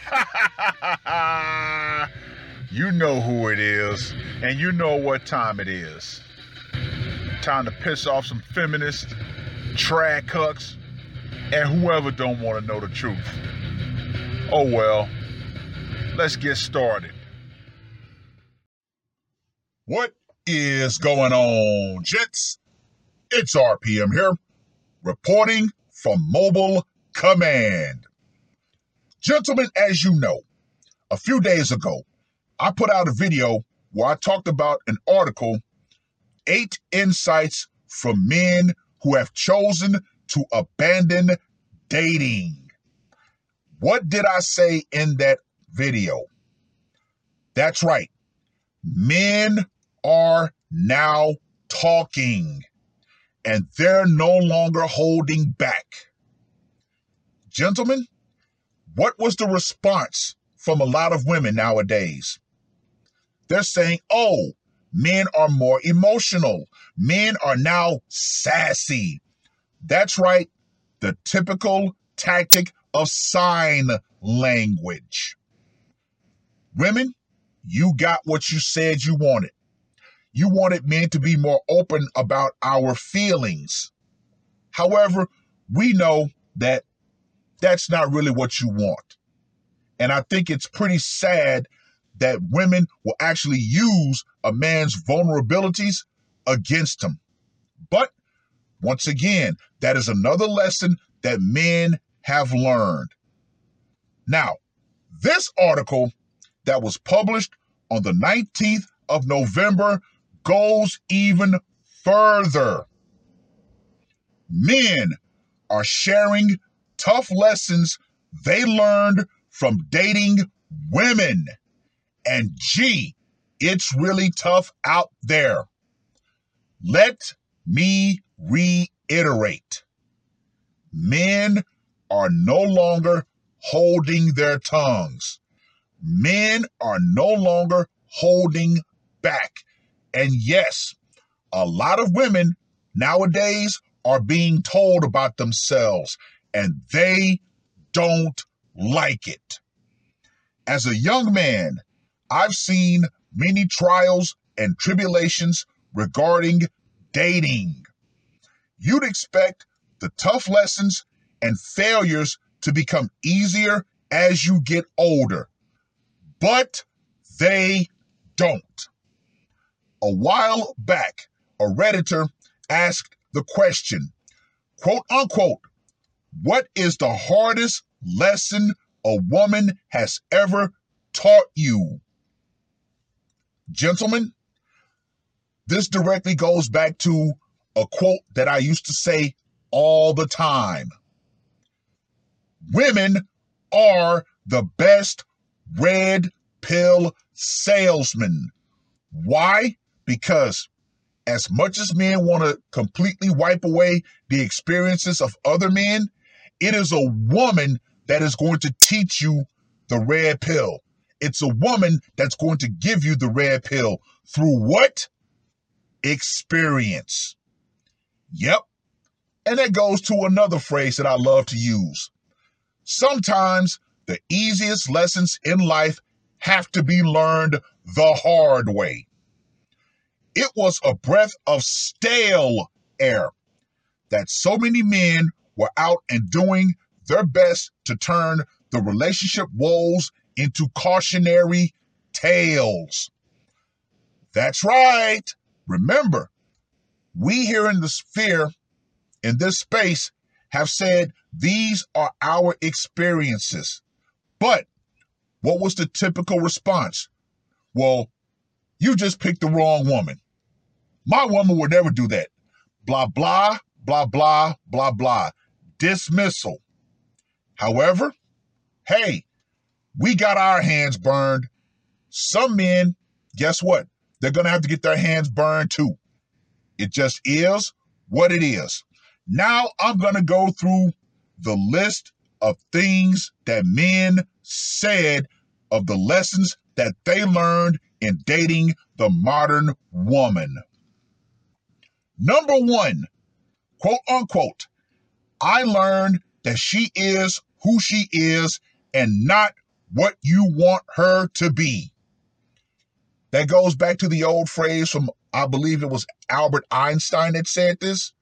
You know who it is, and you know what time it is. Time to piss off some feminists, trad cucks, and whoever don't want to know the truth. Oh well, let's get started. What is going on, gents? It's RPM here, reporting from Mobile Command. Gentlemen, as you know, a few days ago, I put out a video where I talked about an article, 8 insights from men who have chosen to abandon dating. What did I say in that video? That's right. Men are now talking, and they're no longer holding back. Gentlemen, what was the response from a lot of women nowadays? They're saying, oh, men are more emotional. Men are now sassy. That's right, the typical tactic of sign language. Women, you got what you said you wanted. You wanted men to be more open about our feelings. However, we know that that's not really what you want. And I think it's pretty sad that women will actually use a man's vulnerabilities against him. But once again, that is another lesson that men have learned. Now, this article that was published on the 19th of November goes even further. Men are sharing tough lessons they learned from dating women. And gee, it's really tough out there. Let me reiterate. Men are no longer holding their tongues. Men are no longer holding back. And yes, a lot of women nowadays are being told about themselves, and they don't like it. As a young man, I've seen many trials and tribulations regarding dating. You'd expect the tough lessons and failures to become easier as you get older, but they don't. A while back, a Redditor asked the question, quote unquote, what is the hardest lesson a woman has ever taught you? Gentlemen, this directly goes back to a quote that I used to say all the time. Women are the best red pill salesmen. Why? Because as much as men want to completely wipe away the experiences of other men, it is a woman that is going to teach you the red pill. It's a woman that's going to give you the red pill through what? Experience. Yep. And that goes to another phrase that I love to use. Sometimes the easiest lessons in life have to be learned the hard way. It was a breath of stale air that so many men were out and doing their best to turn the relationship woes into cautionary tales. That's right. Remember, we here in the sphere, in this space, have said these are our experiences. But what was the typical response? Well, you just picked the wrong woman. My woman would never do that. Blah, blah, blah, blah, blah, blah. Dismissal. However, hey, we got our hands burned. Some men, guess what? They're going to have to get their hands burned too. It just is what it is. Now I'm going to go through the list of things that men said of the lessons that they learned in dating the modern woman. Number one, quote unquote, I learned that she is who she is and not what you want her to be. That goes back to the old phrase from, I believe it was Albert Einstein that said this.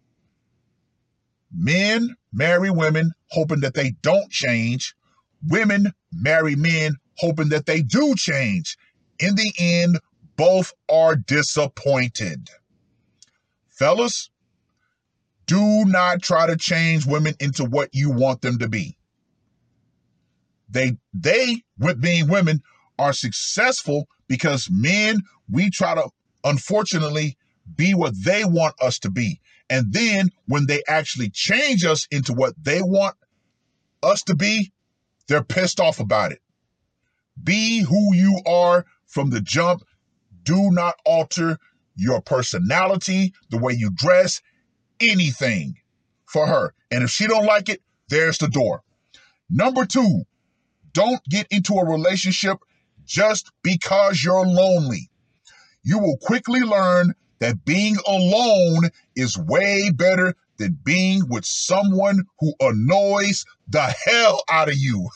Men marry women hoping that they don't change. Women marry men hoping that they do change. In the end, both are disappointed. Fellas, do not try to change women into what you want them to be. They, with being women, are successful because men, we try to, unfortunately, be what they want us to be. And then when they actually change us into what they want us to be, they're pissed off about it. Be who you are from the jump. Do not alter your personality, the way you dress, anything for her. And if she don't like it, there's the door. Number 2, don't get into a relationship just because you're lonely. You will quickly learn that being alone is way better than being with someone who annoys the hell out of you.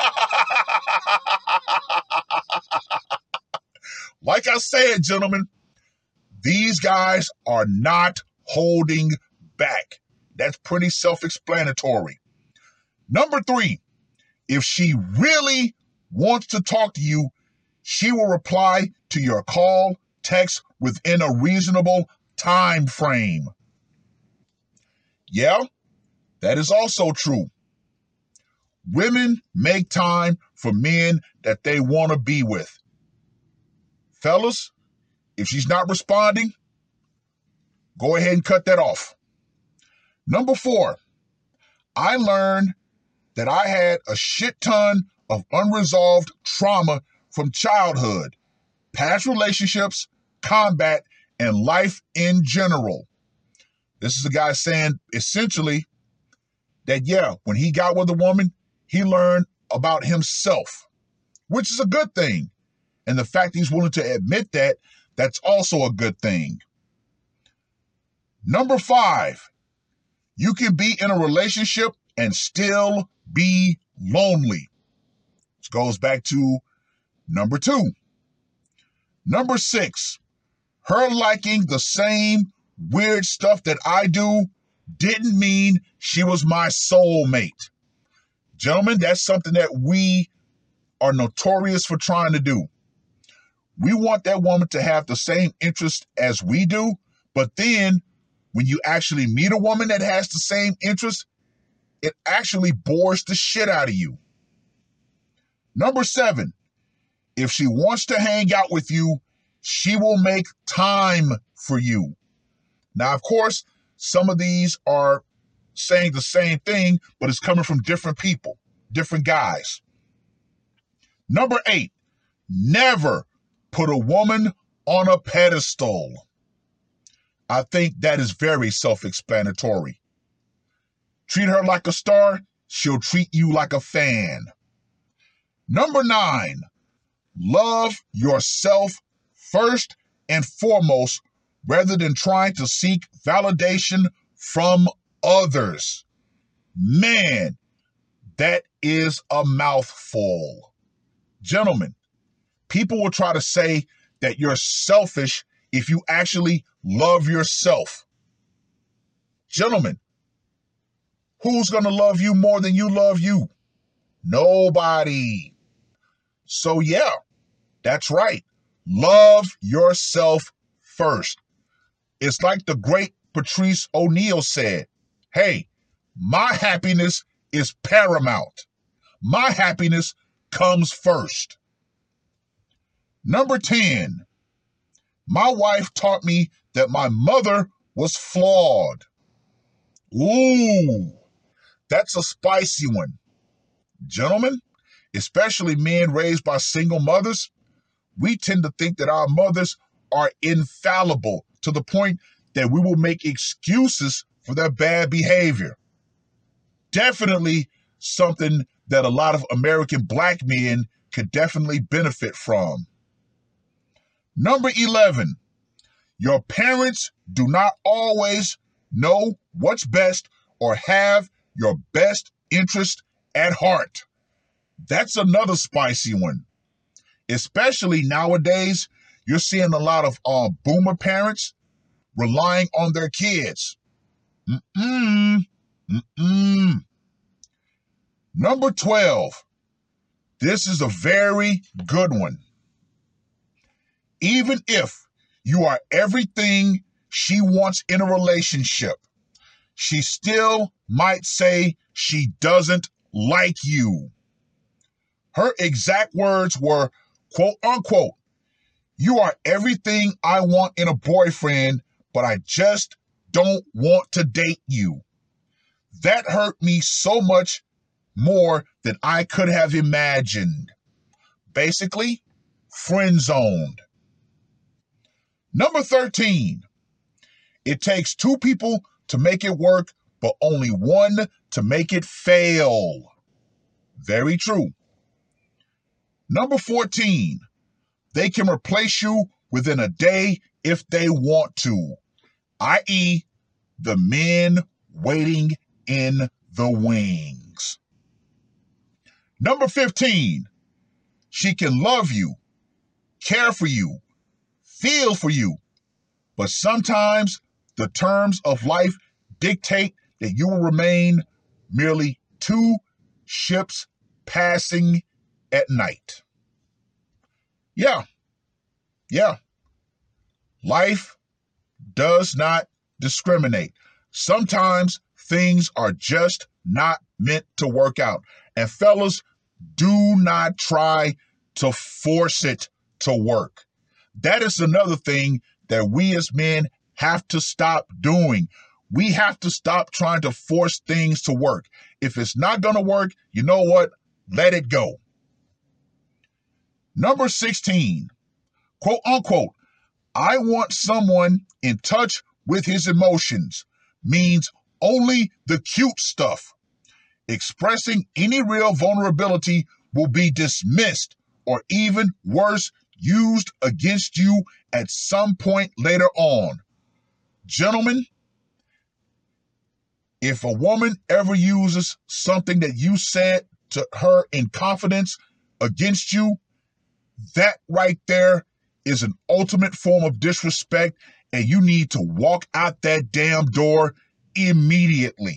Like I said, gentlemen, these guys are not holding back. That's pretty self-explanatory. Number 3, if she really wants to talk to you, she will reply to your call, text within a reasonable time frame. Yeah, that is also true. Women make time for men that they want to be with. Fellas, if she's not responding, go ahead and cut that off. Number 4, I learned that I had a shit ton of unresolved trauma from childhood, past relationships, combat, and life in general. This is a guy saying essentially that, yeah, when he got with a woman, he learned about himself, which is a good thing. And the fact he's willing to admit that, that's also a good thing. Number 5, you can be in a relationship and still be lonely. This goes back to number 2. Number 6, her liking the same weird stuff that I do didn't mean she was my soulmate. Gentlemen, that's something that we are notorious for trying to do. We want that woman to have the same interest as we do, but then when you actually meet a woman that has the same interest, it actually bores the shit out of you. Number 7, if she wants to hang out with you, she will make time for you. Now, of course, some of these are saying the same thing, but it's coming from different people, different guys. Number 8, never put a woman on a pedestal. I think that is very self-explanatory. Treat her like a star, she'll treat you like a fan. Number 9, love yourself first and foremost rather than trying to seek validation from others. Man, that is a mouthful. Gentlemen, people will try to say that you're selfish if you actually love yourself. Gentlemen, who's going to love you more than you love you? Nobody. So yeah, that's right. Love yourself first. It's like the great Patrice O'Neal said, hey, my happiness is paramount. My happiness comes first. Number 10, my wife taught me that my mother was flawed. Ooh, that's a spicy one. Gentlemen, especially men raised by single mothers, we tend to think that our mothers are infallible to the point that we will make excuses for their bad behavior. Definitely something that a lot of American black men could definitely benefit from. Number 11, your parents do not always know what's best or have your best interest at heart. That's another spicy one. Especially nowadays, you're seeing a lot of boomer parents relying on their kids. Number 12. This is a very good one. Even if you are everything she wants in a relationship, she still might say she doesn't like you. Her exact words were, quote unquote, "You are everything I want in a boyfriend, but I just don't want to date you." That hurt me so much more than I could have imagined. Basically, friend-zoned. Number 13. It takes two people to make it work, but only one to make it fail. Very true. Number 14. They can replace you within a day if they want to, i.e., the men waiting in the wings. Number 15. She can love you, care for you, feel for you, but sometimes the terms of life dictate that you will remain merely two ships passing at night. Yeah. Life does not discriminate. Sometimes things are just not meant to work out. And fellas, do not try to force it to work. That is another thing that we as men have to stop doing. We have to stop trying to force things to work. If it's not going to work, you know what? Let it go. Number 16, quote unquote, I want someone in touch with his emotions, means only the cute stuff. Expressing any real vulnerability will be dismissed or even worse, used against you at some point later on. Gentlemen, if a woman ever uses something that you said to her in confidence against you, that right there is an ultimate form of disrespect, and you need to walk out that damn door immediately.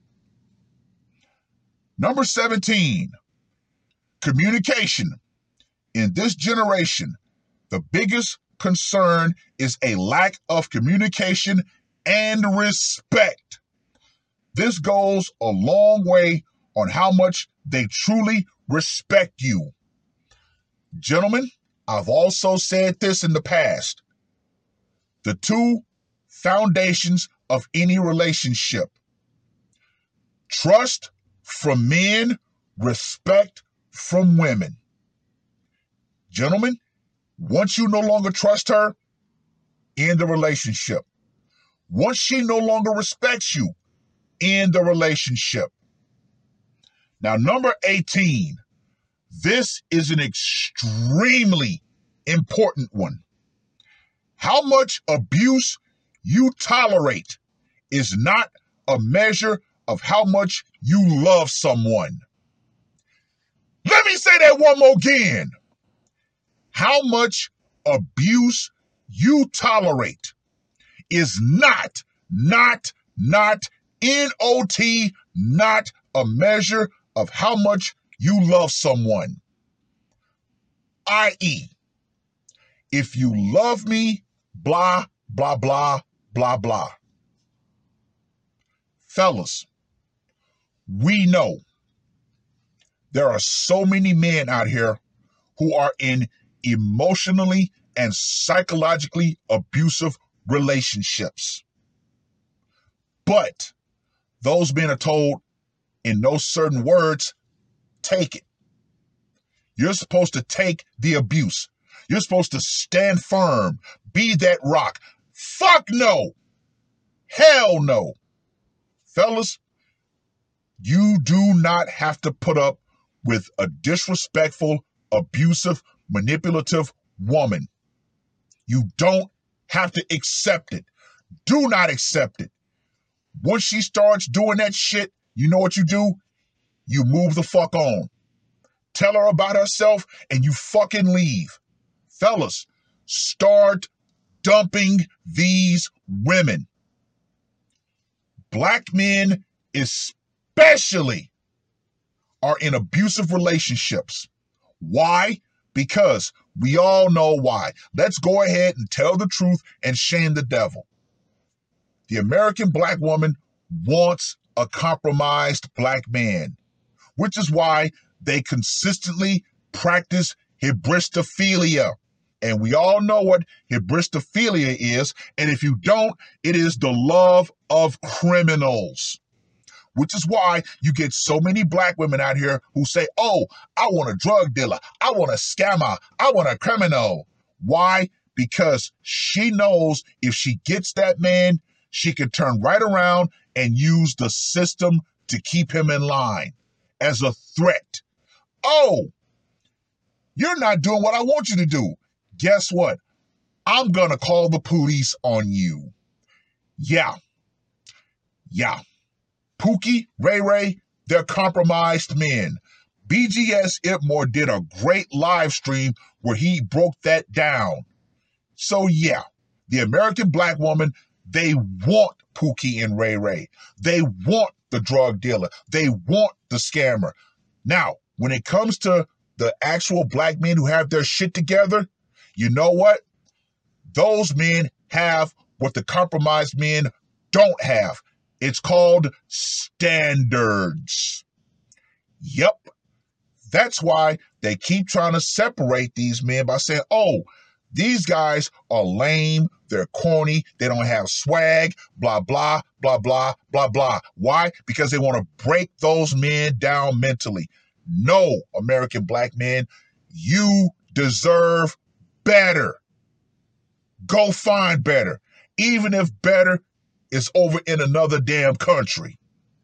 Number 17, communication. In this generation, the biggest concern is a lack of communication and respect. This goes a long way on how much they truly respect you. Gentlemen, I've also said this in the past. The two foundations of any relationship: trust from men, respect from women. Gentlemen, once you no longer trust her, end the relationship. Once she no longer respects you, end the relationship. Now, number 18, this is an extremely important one. How much abuse you tolerate is not a measure of how much you love someone. Let me say that one more again. How much abuse you tolerate is not N-O-T, not a measure of how much you love someone. I.e., if you love me, blah, blah, blah, blah, blah. Fellas, we know there are so many men out here who are in emotionally and psychologically abusive relationships. But those men are told in no certain words, take it. You're supposed to take the abuse. You're supposed to stand firm, be that rock. Fuck no. Hell no. Fellas, you do not have to put up with a disrespectful, abusive, manipulative woman. You don't have to accept it. Do not accept it. Once she starts doing that shit, you know what you do? You move the fuck on. tell her about herself, and you fucking leave. Fellas, start dumping these women. Black men especially are in abusive relationships. Why? Because we all know why. Let's go ahead and tell the truth and shame the devil. The American black woman wants a compromised black man, which is why they consistently practice hybristophilia. And we all know what hybristophilia is. And if you don't, it is the love of criminals. Which is why you get so many black women out here who say, oh, I want a drug dealer. I want a scammer. I want a criminal. Why? Because she knows if she gets that man, she can turn right around and use the system to keep him in line as a threat. Oh, you're not doing what I want you to do. Guess what? I'm going to call the police on you. Yeah. Pookie, Ray Ray, they're compromised men. BGS Ipmore did a great live stream where he broke that down. So yeah, the American black woman, they want Pookie and Ray Ray. They want the drug dealer. They want the scammer. Now, when it comes to the actual black men who have their shit together, you know what? Those men have what the compromised men don't have. It's called standards. Yep. That's why they keep trying to separate these men by saying, oh, these guys are lame, they're corny, they don't have swag, blah, blah, blah, blah, blah, blah. Why? Because they want to break those men down mentally. No, American black men, you deserve better. Go find better, even if better is over in another damn country.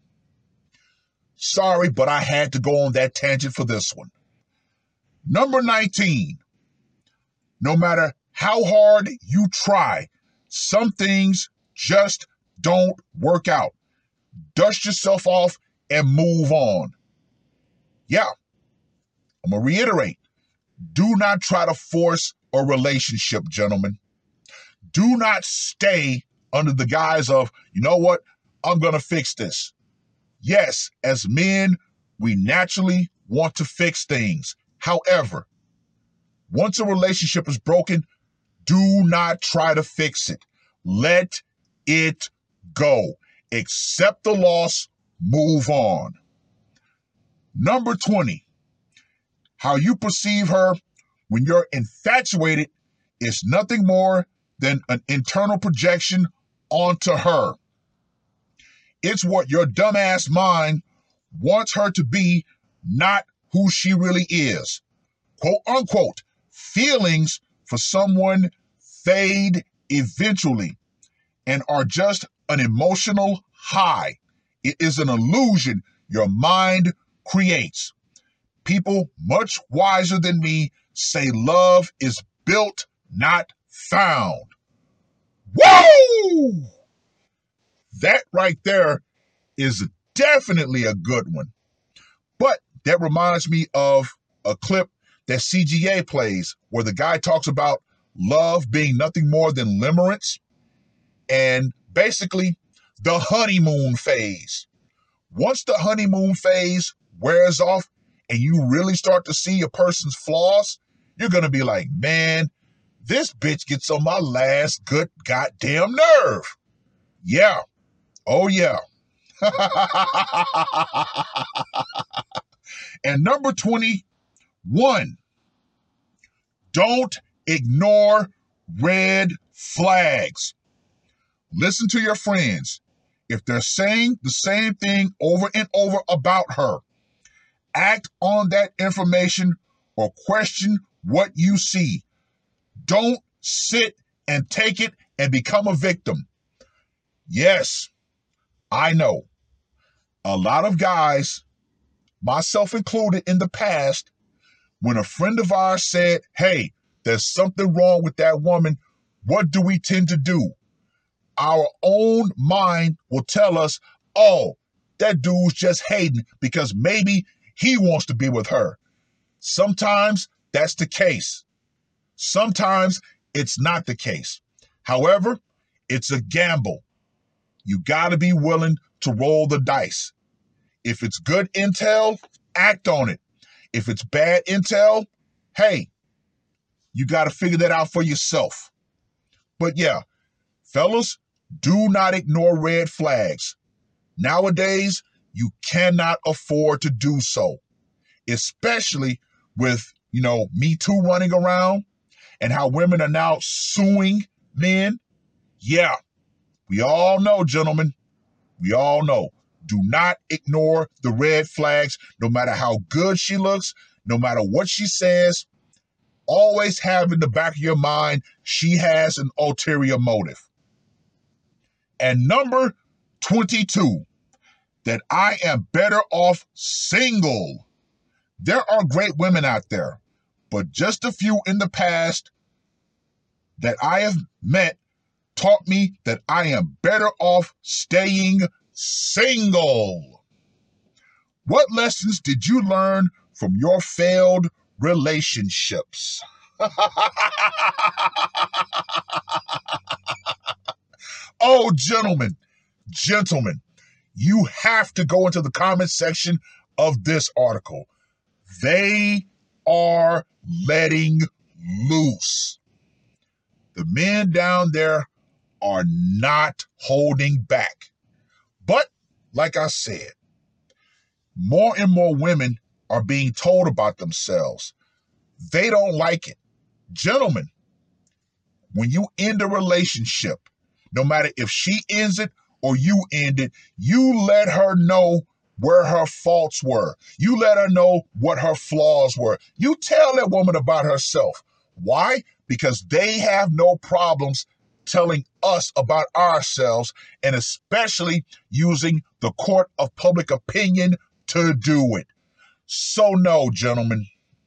Sorry, but I had to go on that tangent for this one. Number 19. No matter how hard you try, some things just don't work out. Dust yourself off and move on. Yeah, I'm going to reiterate. Do not try to force a relationship, gentlemen. Do not stay under the guise of, you know what, I'm going to fix this. Yes, as men, we naturally want to fix things. However, once a relationship is broken, do not try to fix it. Let it go. Accept the loss, move on. Number 20, how you perceive her when you're infatuated is nothing more than an internal projection onto her. It's what your dumbass mind wants her to be, not who she really is. Quote unquote, feelings for someone fade eventually and are just an emotional high. It is an illusion your mind creates. People much wiser than me say love is built, not found. Whoa! That right there is definitely a good one. But that reminds me of a clip that CGA plays where the guy talks about love being nothing more than limerence and basically the honeymoon phase. Once the honeymoon phase wears off and you really start to see a person's flaws, you're going to be like, man, this bitch gets on my last good goddamn nerve. Yeah. Oh, yeah. And number 21, don't ignore red flags. Listen to your friends. If they're saying the same thing over and over about her, act on that information or question what you see. Don't sit and take it and become a victim. Yes, I know. A lot of guys, myself included in the past, when a friend of ours said, hey, there's something wrong with that woman, what do we tend to do? Our own mind will tell us, oh, that dude's just hating because maybe he wants to be with her. Sometimes that's the case. Sometimes it's not the case. However, it's a gamble. You got to be willing to roll the dice. If it's good intel, act on it. If it's bad intel, hey, you got to figure that out for yourself. But yeah, fellas, do not ignore red flags. Nowadays, you cannot afford to do so, especially with, Me Too running around and how women are now suing men. Yeah, we all know, gentlemen. We all know. Do not ignore the red flags, no matter how good she looks, no matter what she says. Always have in the back of your mind, she has an ulterior motive. And number 22, that I am better off single. There are great women out there, but just a few in the past that I have met taught me that I am better off staying single. What lessons did you learn from your failed relationships? Oh, gentlemen, you have to go into the comment section of this article. They are letting loose. The men down there are not holding back. But, like I said, more and more women are being told about themselves. They don't like it. Gentlemen, when you end a relationship, no matter if she ends it or you end it, you let her know where her faults were. You let her know what her flaws were. You tell that woman about herself. Why? Because they have no problems telling us about ourselves, and especially using the court of public opinion to do it. So no, gentlemen.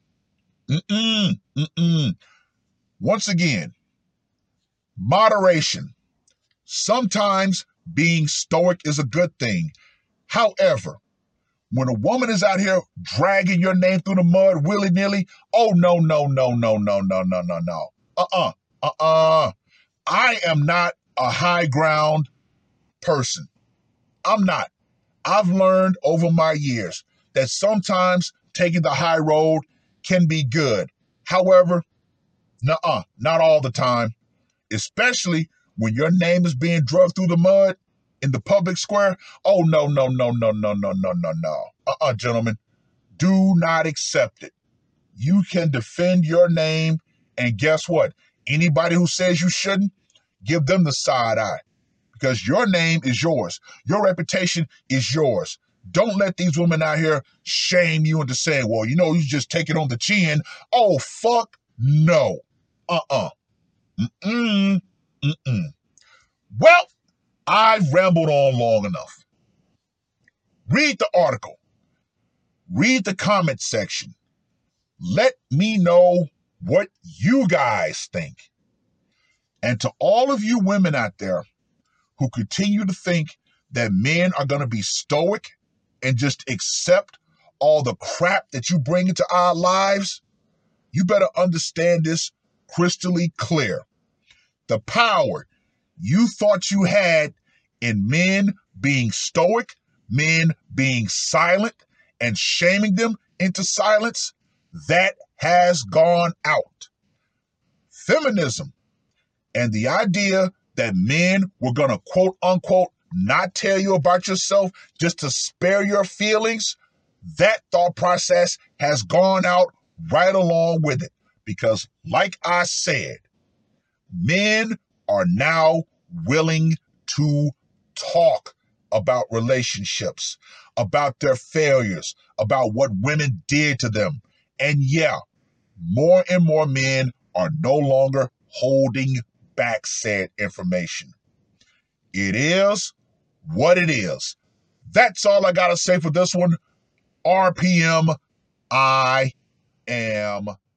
Once again, moderation. Sometimes being stoic is a good thing. However, when a woman is out here dragging your name through the mud willy-nilly, oh, no. I am not a high ground person. I'm not. I've learned over my years that sometimes taking the high road can be good. However, not all the time, especially when your name is being dragged through the mud in the public square. Oh, no. Gentlemen, do not accept it. You can defend your name, and guess what? Anybody who says you shouldn't, give them the side eye, because your name is yours. Your reputation is yours. Don't let these women out here shame you into saying, well, you just take it on the chin. Oh, fuck no. Well, I've rambled on long enough. Read the article. Read the comment section. Let me know what you guys think. And to all of you women out there who continue to think that men are going to be stoic and just accept all the crap that you bring into our lives, you better understand this crystally clear. The power you thought you had in men being stoic, men being silent, and shaming them into silence, that has gone out. Feminism and the idea that men were going to quote unquote not tell you about yourself just to spare your feelings, that thought process has gone out right along with it. Because like I said, men are now willing to talk about relationships, about their failures, about what women did to them. And yeah, more and more men are no longer holding back said information. It is what it is. That's all I got to say for this one. RPM, I am